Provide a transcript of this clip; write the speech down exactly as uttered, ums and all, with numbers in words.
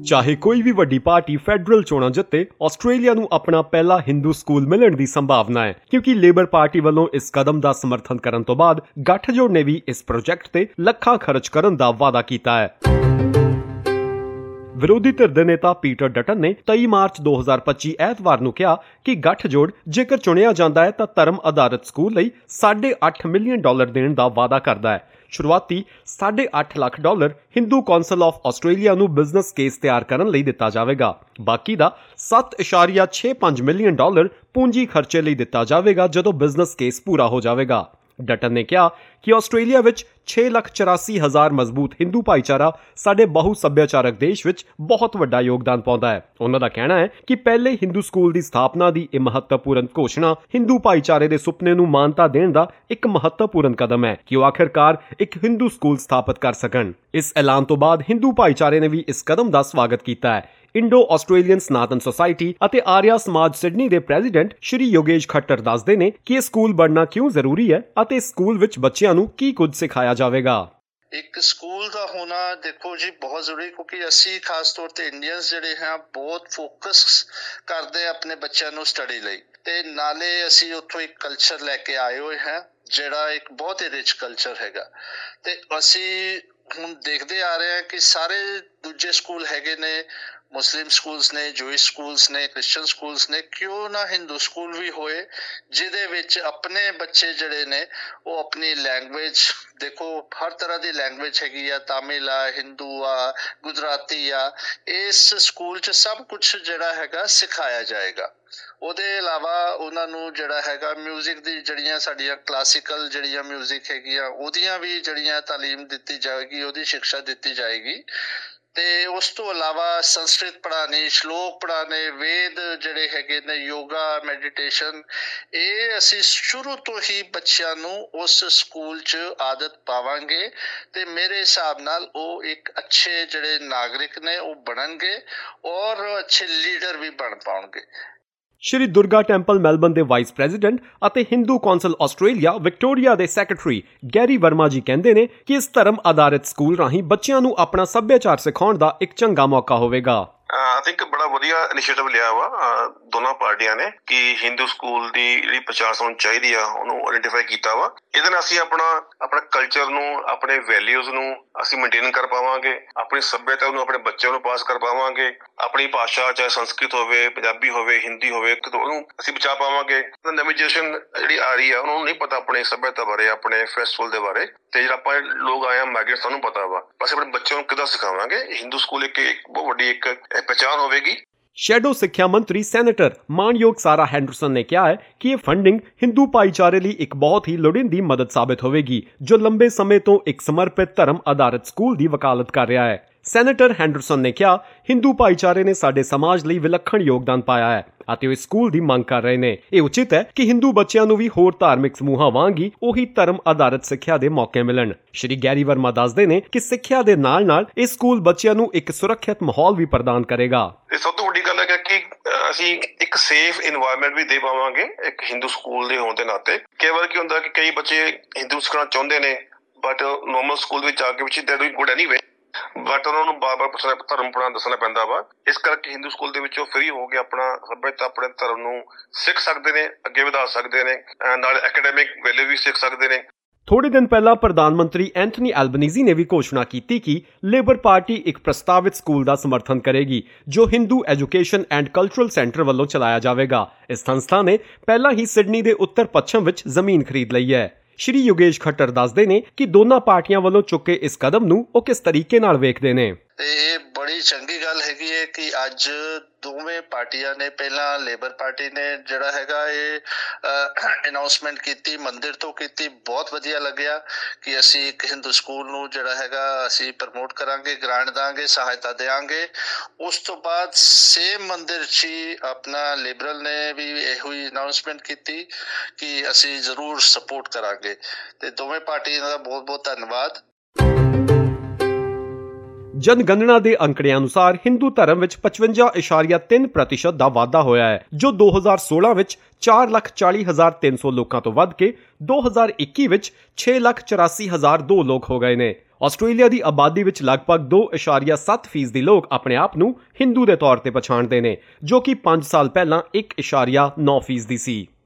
ਚਾਹੇ ਕੋਈ ਵੀ ਵੱਡੀ ਪਾਰਟੀ ਫੈਡਰਲ ਚੋਣਾਂ ਜਿੱਤੇ, ਆਸਟ੍ਰੇਲੀਆ ਨੂੰ ਆਪਣਾ ਪਹਿਲਾ ਹਿੰਦੂ ਸਕੂਲ ਮਿਲਣ ਦੀ ਸੰਭਾਵਨਾ ਹੈ, ਕਿਉਂਕਿ ਲੇਬਰ ਪਾਰਟੀ ਵੱਲੋਂ ਇਸ ਕਦਮ ਦਾ ਸਮਰਥਨ ਕਰਨ ਤੋਂ ਬਾਅਦ ਗੱਠਜੋੜ ਨੇ ਵੀ ਇਸ ਪ੍ਰੋਜੈਕਟ ਤੇ ਲੱਖਾਂ ਖਰਚ ਕਰਨ ਦਾ ਵਾਅਦਾ ਕੀਤਾ ਹੈ। ਵਿਰੋਧੀ ਧਿਰ ਦੇ ਨੇਤਾ ਪੀਟਰ ਡਟਨ ਨੇ ਤੇਈ ਮਾਰਚ ਦੋ ਹਜ਼ਾਰ ਪੱਚੀ ਐਤਵਾਰ ਨੂੰ ਕਿਹਾ ਕਿ ਗੱਠਜੋੜ ਜੇਕਰ ਚੁਣਿਆ ਜਾਂਦਾ ਹੈ ਤਾਂ ਧਰਮ ਆਧਾਰਿਤ ਸਕੂਲ ਲਈ ਸਾਢੇ ਅੱਠ ਮਿਲੀਅਨ ਡਾਲਰ ਦੇਣ ਦਾ ਵਾਅਦਾ ਕਰਦਾ ਹੈ। ਸ਼ੁਰੂਆਤੀ ਸਾਢੇ ਅੱਠ lakh dollar Hindu council of Australia ਨੂੰ ਬਿਜ਼ਨਸ ਕੇਸ ਤਿਆਰ ਕਰਨ ਲਈ ਦਿੱਤਾ ਜਾਵੇਗਾ। ਬਾਕੀ ਦਾ ਸੱਤ ਇਸ਼ਾਰੀਆ ਛੇ ਪੰਜ ਮਿਲੀਅਨ ਡਾਲਰ ਪੂੰਜੀ ਖਰਚੇ ਲਈ ਦਿੱਤਾ ਜਾਵੇਗਾ ਜਦੋਂ ਬਿਜ਼ਨਸ ਕੇਸ ਪੂਰਾ ਹੋ ਜਾਵੇਗਾ। ਡਟਨ ਨੇ ਕਿਹਾ ਕਿ ਆਸਟ੍ਰੇਲੀਆ ਵਿੱਚ ਛੇ ਲੱਖ ਚੁਰਾਸੀ ਹਜ਼ਾਰ ਮਜ਼ਬੂਤ ਹਿੰਦੂ ਭਾਈਚਾਰਾ ਸਾਡੇ ਬਹੁ ਸੱਭਿਆਚਾਰਕ ਦੇਸ਼ ਵਿੱਚ ਬਹੁਤ ਵੱਡਾ ਯੋਗਦਾਨ ਪਾਉਂਦਾ ਹੈ। ਉਹਨਾਂ ਦਾ ਕਹਿਣਾ ਹੈ ਕਿ ਪਹਿਲੇ ਹਿੰਦੂ ਸਕੂਲ ਦੀ ਸਥਾਪਨਾ ਦੀ ਇਹ ਮਹੱਤਵਪੂਰਨ ਘੋਸ਼ਣਾ ਹਿੰਦੂ ਭਾਈਚਾਰੇ ਦੇ ਸੁਪਨੇ ਨੂੰ ਮਾਨਤਾ ਦੇਣ ਦਾ ਇੱਕ ਮਹੱਤਵਪੂਰਨ ਕਦਮ ਹੈ ਕਿ ਉਹ ਆਖਿਰਕਾਰ ਇੱਕ ਹਿੰਦੂ ਸਕੂਲ ਸਥਾਪਿਤ ਕਰ ਸਕਣ। ਇਸ ਐਲਾਨ ਤੋਂ ਬਾਅਦ ਹਿੰਦੂ ਭਾਈਚਾਰੇ ਨੇ ਵੀ ਇਸ ਕਦਮ ਦਾ ਸਵਾਗਤ ਕੀਤਾ ਹੈ। ਇੰਡੋ ਆਸਟ੍ਰੇਲੀਅਨ ਸਨਾਤਨ ਸੁਸਾਇਟੀ ਅਤੇ ਆਰਿਆ ਸਮਾਜ ਸਿਡਨੀ ਦੇ ਪ੍ਰੈਜ਼ੀਡੈਂਟ ਸ਼੍ਰੀ ਯੋਗੇਸ਼ ਖੱਟਰ ਦੱਸਦੇ ਨੇ ਕਿ ਇਹ ਸਕੂਲ ਬਣਨਾ ਕਿਉਂ ਜ਼ਰੂਰੀ ਹੈ ਅਤੇ ਇਸ ਸਕੂਲ ਵਿੱਚ ਬੱਚਿਆਂ ਨੂੰ ਕੀ ਕੁਝ ਸਿਖਾਇਆ ਜਾਵੇਗਾ। ਇੱਕ ਸਕੂਲ ਦਾ ਹੋਣਾ ਦੇਖੋ ਜੀ ਬਹੁਤ ਜ਼ਰੂਰੀ, ਕਿਉਂਕਿ ਅਸੀਂ ਖਾਸ ਤੌਰ ਤੇ ਇੰਡੀਅਨਸ ਜਿਹੜੇ ਹਾਂ ਬਹੁਤ ਫੋਕਸ ਕਰਦੇ ਆਪਣੇ ਬੱਚਿਆਂ ਨੂੰ ਸਟੱਡੀ ਲਈ, ਤੇ ਨਾਲੇ ਅਸੀਂ ਉੱਥੋਂ ਇੱਕ ਕਲਚਰ ਲੈ ਕੇ ਆਏ ਹੋਏ ਹਾਂ ਜਿਹੜਾ ਇੱਕ ਬਹੁਤ ਹੀ ਰਿਚ ਕਲਚਰ ਹੈਗਾ। ਤੇ ਅਸੀਂ ਹੁਣ ਦੇਖਦੇ ਆ ਰਹੇ ਹਾਂ ਕਿ ਸਾਰੇ ਦੂਜੇ ਸਕੂਲ ਹੈਗੇ ਨੇ, ਮੁਸਲਿਮ ਸਕੂਲਸ ਨੇ, ਜੂਇਸ਼ ਸਕੂਲਸ ਨੇ, ਕ੍ਰਿਸਚਨ ਸਕੂਲਸ ਨੇ, ਕਿਉਂ ਨਾ ਹਿੰਦੂ ਸਕੂਲ ਵੀ ਹੋਏ ਜਿਹਦੇ ਵਿੱਚ ਆਪਣੇ ਬੱਚੇ ਜਿਹੜੇ ਨੇ ਉਹ ਆਪਣੀ ਲੈਂਗੁਏਜ, ਦੇਖੋ ਹਰ ਤਰ੍ਹਾਂ ਦੀ ਲੈਂਗੁਏਜ ਹੈਗੀ ਆ, ਤਾਮਿਲ ਆ, ਹਿੰਦੂ ਆ, ਗੁਜਰਾਤੀ ਆ, ਇਸ ਸਕੂਲ 'ਚ ਸਭ ਕੁਛ ਜਿਹੜਾ ਹੈਗਾ ਸਿਖਾਇਆ ਜਾਏਗਾ। ਉਹਦੇ ਇਲਾਵਾ ਉਹਨਾਂ ਨੂੰ ਜਿਹੜਾ ਹੈਗਾ ਮਿਊਜ਼ਿਕ ਦੀ ਜਿਹੜੀਆਂ ਸਾਡੀਆਂ ਕਲਾਸੀਕਲ ਜਿਹੜੀਆਂ ਮਿਊਜ਼ਿਕ ਹੈਗੀਆਂ ਉਹਦੀਆਂ ਵੀ ਜਿਹੜੀਆਂ ਤਾਲੀਮ ਦਿੱਤੀ ਜਾਏਗੀ, ਉਹਦੀ ਸਿੱਖਿਆ ਦਿੱਤੀ ਜਾਏਗੀ। ਤੇ ਉਸ ਤੋਂ ਇਲਾਵਾ ਸੰਸਕ੍ਰਿਤ ਪੜ੍ਹਾਉਣੀ, ਸ਼ਲੋਕ ਪੜ੍ਹਾਉਣੇ, ਵੇਦ ਜਿਹੜੇ ਹੈਗੇ ਨੇ, ਯੋਗਾ, ਮੈਡੀਟੇਸ਼ਨ, ਇਹ ਅਸੀਂ ਸ਼ੁਰੂ ਤੋਂ ਹੀ ਬੱਚਿਆਂ ਨੂੰ ਉਸ ਸਕੂਲ 'ਚ ਆਦਤ ਪਾਵਾਂਗੇ ਤੇ ਮੇਰੇ ਹਿਸਾਬ ਨਾਲ ਉਹ ਇੱਕ ਅੱਛੇ ਜਿਹੜੇ ਨਾਗਰਿਕ ਨੇ ਉਹ ਬਣਨਗੇ ਔਰ ਅੱਛੇ ਲੀਡਰ ਵੀ ਬਣ ਪਾਉਣਗੇ। ਸ਼੍ਰੀ ਦੁਰਗਾ ਟੈਂਪਲ ਮੈਲਬਨ ਦੇ ਵਾਈਸ ਪ੍ਰੈਜ਼ੀਡੈਂਟ ਅਤੇ ਹਿੰਦੂ ਕੌਂਸਲ ਆਸਟ੍ਰੇਲੀਆ ਵਿਕਟੋਰੀਆ ਦੇ ਸੈਕਟਰੀ ਗੈਰੀ ਵਰਮਾ ਜੀ ਕਹਿੰਦੇ ਨੇ ਕਿ ਇਸ ਧਰਮ ਆਧਾਰਿਤ ਸਕੂਲ ਰਾਹੀਂ ਬੱਚਿਆਂ ਨੂੰ ਆਪਣਾ ਸੱਭਿਆਚਾਰ ਸਿਖਾਉਣ ਦਾ ਇੱਕ ਚੰਗਾ ਮੌਕਾ ਹੋਵੇਗਾ। ਆਈ ਥਿੰਕ ਬੜਾ ਵਧੀਆ ਇਨੀਸ਼ੀਏਟਿਵ ਲਿਆ ਵਾ ਦੋਨਾਂ ਪਾਰਟੀਆਂ ਨੇ ਕਿ ਹਿੰਦੂ ਸਕੂਲ ਦੀ ਜਿਹੜੀ ਪ੍ਰਚਾਰ ਹੋਣੀ ਚਾਹੀਦੀ ਆ ਉਹਨੂੰ ਆਈਡੈਂਟੀਫਾਈ ਕੀਤਾ ਵਾ। ਇਹਦੇ ਨਾਲ ਅਸੀਂ ਆਪਣਾ ਆਪਣਾ ਕਲਚਰ ਨੂੰ, ਆਪਣੇ ਵੈਲਿਊਜ਼ ਨੂੰ ਅਸੀਂ ਮੇਨਟੇਨ ਕਰ ਪਾਵਾਂਗੇ, ਆਪਣੀ ਸੱਭਿਅਤਾ ਨੂੰ ਆਪਣੇ ਬੱਚਿਆਂ ਨੂੰ ਪਾਸ ਕਰ ਪਾਵਾਂਗੇ, ਆਪਣੀ ਭਾਸ਼ਾ ਚਾਹੇ ਸੰਸਕ੍ਰਿਤ ਹੋਵੇ, ਪੰਜਾਬੀ ਹੋਵੇ, ਹਿੰਦੀ ਹੋਵੇ, ਉਹਨੂੰ ਅਸੀਂ ਬਚਾ ਪਾਵਾਂਗੇ। ਨਵੀਂ ਜਨਰੇਸ਼ਨ ਜਿਹੜੀ ਆ ਰਹੀ ਆ ਉਹਨੂੰ ਨਹੀਂ ਪਤਾ ਆਪਣੇ ਸੱਭਿਅਤਾ ਬਾਰੇ, ਆਪਣੇ ਫੈਸਟੀਵਲ ਦੇ ਬਾਰੇ, ਤੇ ਜਿਹੜਾ ਆਪਾਂ ਲੋਕ ਆਏ ਆ ਮਾਈਗ੍ਰੇਟ ਸਾਨੂੰ ਪਤਾ ਵਾ। ਅਸੀਂ ਆਪਣੇ ਬੱਚਿਆਂ ਨੂੰ ਕਿੱਦਾਂ ਸਿਖਾਵਾਂਗੇ? ਹਿੰਦੂ ਸਕੂਲ ਇੱਕ ਬਹੁਤ ਵੱਡੀ ਇੱਕ ਪਹਿਚਾਣ ਹੋਵੇਗੀ। ਸ਼ੈਡੋ ਸਿੱਖਿਆ ਮੰਤਰੀ ਸੈਨੇਟਰ ਮਾਨਯੋਗ ਸਾਰਾ ਹੈਂਡਰਸਨ ਨੇ ਕਿਹਾ ਹੈ ਕਿ ਇਹ ਫੰਡਿੰਗ ਹਿੰਦੂ ਭਾਈਚਾਰੇ ਲਈ ਇੱਕ ਬਹੁਤ ਹੀ ਲੋੜੀਂਦੀ ਮਦਦ ਸਾਬਿਤ ਹੋਵੇਗੀ ਜੋ ਲੰਬੇ ਸਮੇਂ ਤੋਂ ਇੱਕ ਸਮਰਪਿਤ ਧਰਮ ਆਧਾਰਿਤ ਸਕੂਲ ਦੀ ਵਕਾਲਤ ਕਰ ਰਿਹਾ ਹੈ। ਸੈਨੇਟਰ ਹੈਂਡਰਸਨ ਨੇ ਕਿਹਾ, ਹਿੰਦੂ ਭਾਈਚਾਰੇ ਨੇ ਸਾਡੇ ਸਮਾਜ ਲਈ ਵਿਲੱਖਣ ਯੋਗਦਾਨ ਪਾਇਆ ਹੈ ਅਤੇ ਉਹ ਇਸ ਸਕੂਲ ਦੀ ਮੰਗ ਕਰ ਰਹੇ ਨੇ। ਇਹ ਉਚਿਤ ਹੈ ਕਿ ਹਿੰਦੂ ਬੱਚਿਆਂ ਨੂੰ ਵੀ ਹੋਰ ਧਾਰਮਿਕ ਸਮੂਹਾਂ ਵਾਂਗ ਹੀ ਉਹੀ ਧਰਮ ਆਧਾਰਿਤ ਸਿੱਖਿਆ ਦੇ ਮੌਕੇ ਮਿਲਣ। ਸ਼੍ਰੀ ਗੈਰੀ ਵਰਮਾ ਦੱਸਦੇ ਨੇ ਕਿ ਸਿੱਖਿਆ ਦੇ ਨਾਲ ਨਾਲ ਇਹ ਸਕੂਲ ਬੱਚਿਆਂ ਨੂੰ ਇੱਕ ਸੁਰੱਖਿਅਤ ਮਾਹੌਲ ਵੀ ਪ੍ਰਦਾਨ ਕਰੇਗਾ। ਇਹ ਸਭ ਤੋਂ ਵੱਡੀ ਗੱਲ ਹੈ ਕਿ ਅਸੀਂ ਇੱਕ ਸੇਫ ਇਨਵਾਇਰਨਮੈਂਟ ਵੀ ਦੇ ਪਾਵਾਂਗੇ ਇੱਕ ਹਿੰਦੂ ਸਕੂਲ ਦੇ ਹੋਣ ਦੇ ਨਾਤੇ। ਕਈ ਵਾਰ ਕੀ ਹੁੰਦਾ ਕਿ ਕਈ ਬੱਚੇ ਹਿੰਦੂ ਸਿੱਖਣਾ ਚਾਹੁੰਦੇ ਨੇ ਬਟ ਨੋਰਮਲ ਸਕੂਲ ਵਿੱਚ ਆ ਕੇ ਵਿੱਚ ਦੇ ਡੂਇੰਗ ਗੁੱਡ ਐਨੀਵੇ, ਬਟ ਉਹਨਾਂ ਨੂੰ ਬਾਰ-ਬਾਰ ਪੁੱਛਣਾ, ਧਰਮ ਪੜ੍ਹਾਉਣਾ ਦੱਸਣਾ ਪੈਂਦਾ ਵਾ। ਇਸ ਕਰਕੇ ਹਿੰਦੂ ਸਕੂਲ ਦੇ ਵਿੱਚ ਉਹ ਫ੍ਰੀ ਹੋ ਕੇ ਆਪਣਾ ਸੱਭਿਅਤਾ, ਆਪਣੇ ਧਰਮ ਨੂੰ ਸਿੱਖ ਸਕਦੇ ਨੇ, ਅੱਗੇ ਵਧਾ ਸਕਦੇ ਨੇ, ਨਾਲ ਐਕੈਡੈਮਿਕ ਵੈਲਿਊ ਵੀ ਸਿੱਖ ਸਕਦੇ ਨੇ। ਥੋੜੇ ਦਿਨ ਪਹਿਲਾਂ ਪ੍ਰਧਾਨ ਮੰਤਰੀ ਐਂਥਨੀ ਐਲਬਨੀਜ਼ੀ ਨੇ ਵੀ ਘੋਸ਼ਣਾ ਕੀਤੀ ਕਿ ਲੇਬਰ ਪਾਰਟੀ ਇੱਕ ਪ੍ਰਸਤਾਵਿਤ ਸਕੂਲ ਦਾ ਸਮਰਥਨ ਕਰੇਗੀ ਜੋ Hindu education and cultural centre ਵੱਲੋਂ ਚਲਾਇਆ ਜਾਵੇਗਾ। ਇਸ ਸੰਸਥਾ ਨੇ ਪਹਿਲਾਂ ਹੀ ਸਿਡਨੀ ਦੇ ਉੱਤਰ ਪੱਛਮ ਵਿੱਚ ਜ਼ਮੀਨ ਖਰੀਦ ਲਈ ਹੈ। ਸ਼੍ਰੀ ਯੋਗੇਸ਼ ਖੱਟਰ ਦੱਸਦੇ ਨੇ ਕਿ ਦੋਨਾਂ ਪਾਰਟੀਆਂ ਵੱਲੋਂ ਚੁੱਕੇ ਇਸ ਕਦਮ ਨੂੰ ਉਹ ਕਿਸ ਤਰੀਕੇ ਨਾਲ ਵੇਖਦੇ ਨੇ। ਇਹ ਬੜੀ ਚੰਗੀ ਗੱਲ ਹੈਗੀ ਹੈ ਕਿ ਅੱਜ ਦੋਵੇਂ ਪਾਰਟੀਆਂ ਨੇ, ਪਹਿਲਾਂ ਲੇਬਰ ਪਾਰਟੀ ਨੇ ਜਿਹੜਾ ਹੈਗਾ ਇਹ ਅਨਾਉਂਸਮੈਂਟ ਕੀਤੀ, ਮੰਦਿਰ ਤੋਂ ਕੀਤੀ, ਬਹੁਤ ਵਧੀਆ ਲੱਗਿਆ ਕਿ ਅਸੀਂ ਇੱਕ ਹਿੰਦੂ ਸਕੂਲ ਨੂੰ ਜਿਹੜਾ ਹੈਗਾ ਅਸੀਂ ਪ੍ਰਮੋਟ ਕਰਾਂਗੇ, ਗ੍ਰਾਂਟ ਦਾਂਗੇ, ਸਹਾਇਤਾ ਦੇਵਾਂਗੇ। ਉਸ ਤੋਂ ਬਾਅਦ ਸੇਮ ਮੰਦਿਰ 'ਚ ਹੀ ਆਪਣਾ ਲਿਬਰਲ ਨੇ ਵੀ ਇਹੋ ਹੀ ਅਨਾਉਂਸਮੈਂਟ ਕੀਤੀ ਕਿ ਅਸੀਂ ਜ਼ਰੂਰ ਸਪੋਰਟ ਕਰਾਂਗੇ। ਤੇ ਦੋਵੇਂ ਪਾਰਟੀਆਂ ਦਾ ਬਹੁਤ ਬਹੁਤ ਧੰਨਵਾਦ। ਜਨਗਣਨਾ ਦੇ ਅੰਕੜਿਆਂ ਅਨੁਸਾਰ ਹਿੰਦੂ ਧਰਮ ਵਿੱਚ ਪਚਵੰਜਾ ਇਸ਼ਾਰੀਆ ਤਿੰਨ ਪ੍ਰਤੀਸ਼ਤ ਦਾ ਵਾਧਾ ਹੋਇਆ ਹੈ ਜੋ ਦੋ ਹਜ਼ਾਰ ਸੋਲਾਂ ਵਿੱਚ ਚਾਰ ਲੱਖ ਚਾਲੀ ਹਜ਼ਾਰ ਤਿੰਨ ਸੌ ਲੋਕਾਂ ਤੋਂ ਵੱਧ ਕੇ ਦੋ ਹਜ਼ਾਰ ਇੱਕੀ ਵਿੱਚ ਛੇ ਲੱਖ ਚੁਰਾਸੀ ਹਜ਼ਾਰ ਦੋ ਲੋਕ ਹੋ ਗਏ ਨੇ। ਆਸਟ੍ਰੇਲੀਆ ਦੀ ਆਬਾਦੀ ਵਿੱਚ ਲਗਭਗ ਦੋ ਦਸ਼ਮਲਵ ਸੱਤ ਫੀਸਦੀ ਲੋਕ ਆਪਣੇ ਆਪ ਨੂੰ ਹਿੰਦੂ ਦੇ ਤੌਰ ਤੇ ਪਛਾਣਦੇ ਨੇ, ਜੋ ਕਿ ਪੰਜ ਸਾਲ ਪਹਿਲਾਂ ਇੱਕ ਦਸ਼ਮਲਵ ਨੌ ਫੀਸਦੀ ਸੀ।